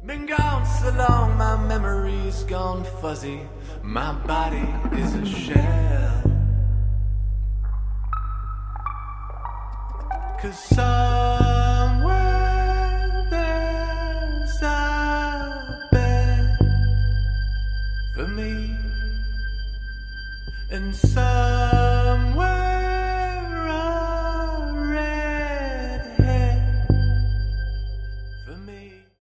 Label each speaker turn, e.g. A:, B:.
A: Been gone so long, my memory's gone fuzzy. My body is a shell. 'Cause